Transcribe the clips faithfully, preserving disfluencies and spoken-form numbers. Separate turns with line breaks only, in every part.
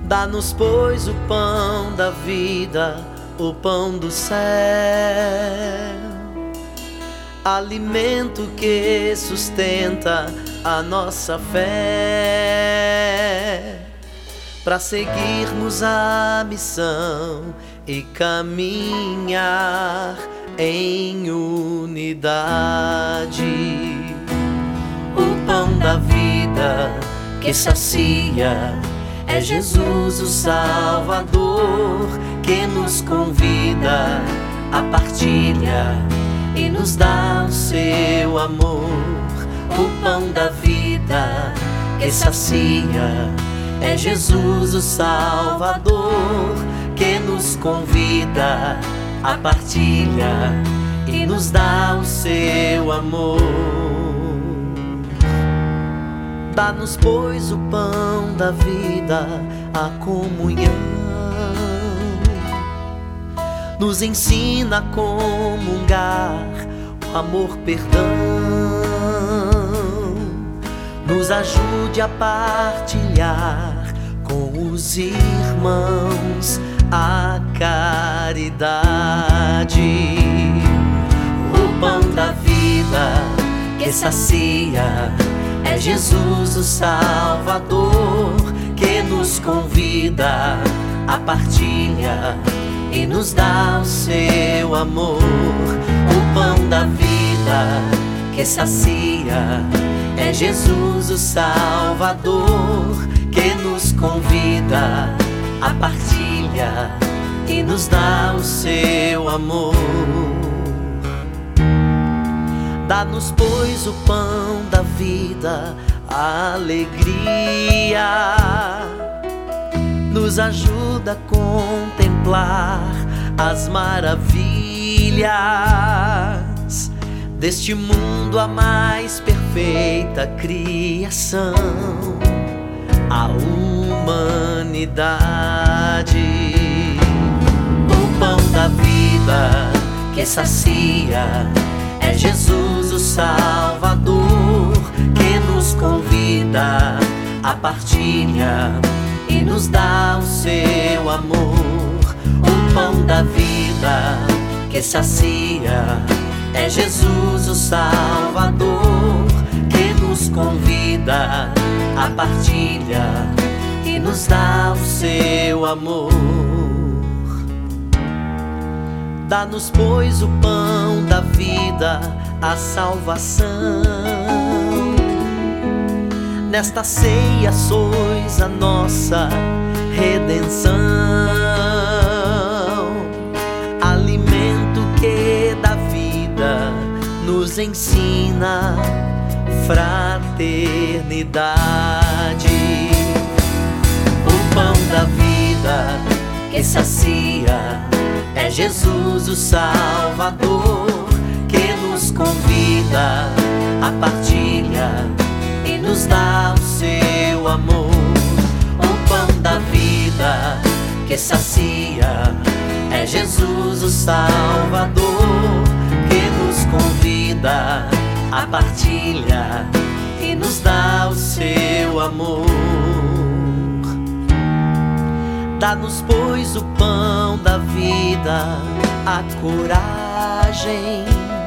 Dá-nos, pois, o pão da vida, o pão do céu, alimento que sustenta a nossa fé, para seguirmos a missão e caminhar em unidade. O pão da vida que sacia é Jesus, o Salvador, que nos convida à partilha e nos dá o seu amor. O pão da vida que sacia é Jesus, o Salvador, que nos convida à partilha e nos dá o seu amor. Dá-nos, pois, o pão da vida, a comunhão. Nos ensina a comungar, o amor, perdão. Nos ajude a partilhar com os irmãos a caridade. O pão da vida que sacia é Jesus, o Salvador, que nos convida à partilha e nos dá o seu amor. O pão da vida que sacia é Jesus, o Salvador, que nos convida à partilha e nos dá o seu amor. Dá-nos, pois, o pão da vida, a alegria. Nos ajuda a contemplar as maravilhas deste mundo, a mais perfeita criação, a humanidade. O pão da vida que sacia é Jesus, o Salvador, que nos convida à partilha e nos dá o seu amor. O pão da vida que sacia é Jesus, o Salvador, que nos convida à partilha e nos dá o seu amor. Dá-nos, pois, o pão da vida, a salvação. Nesta ceia sois a nossa redenção, alimento que dá vida, nos ensina fraternidade. O pão da vida que sacia é Jesus, o Salvador, que nos convida à partilha e nos dá o seu amor. O pão da vida que sacia é Jesus, o Salvador, que nos convida à partilha e nos dá o seu amor. Dá-nos, pois, o pão da vida, a coragem,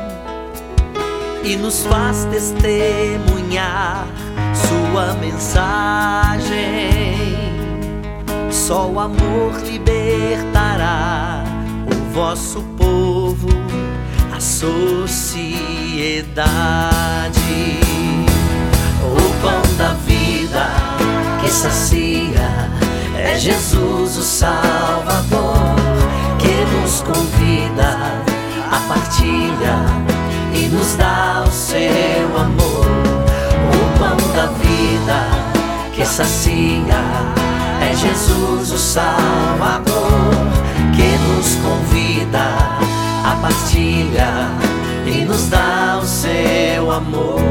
e nos faz testemunhar sua mensagem. Só o amor libertará o vosso povo, a sociedade. O pão da vida que sacia é Jesus, o Salvador, que nos convida à partilha e nos dá o seu amor. O pão da vida que sacia é Jesus, o Salvador, que nos convida à partilha e nos dá o seu amor.